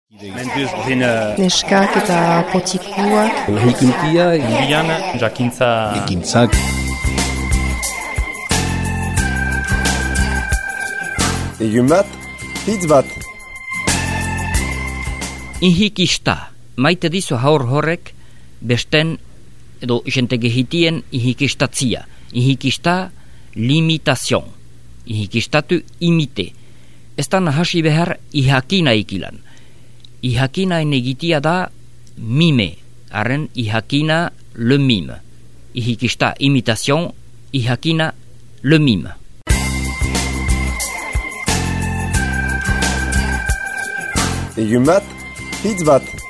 Neskak eta potikuak. Lahikuntia, Indian, jakintza... ekintzak. Egun bat, hitz bat. Ihikista, maite dizu haur horrek, besten, edo jente gehitien ihikistatzia. Ihikista, limitazion. Ihikistatu imite. Ez da nahasi behar ihakina ikilan. Ihakina egitia da mime. Arren ihakina le mime. Ihikista imitation, ihakina le mime. Egun bat, hitz bat.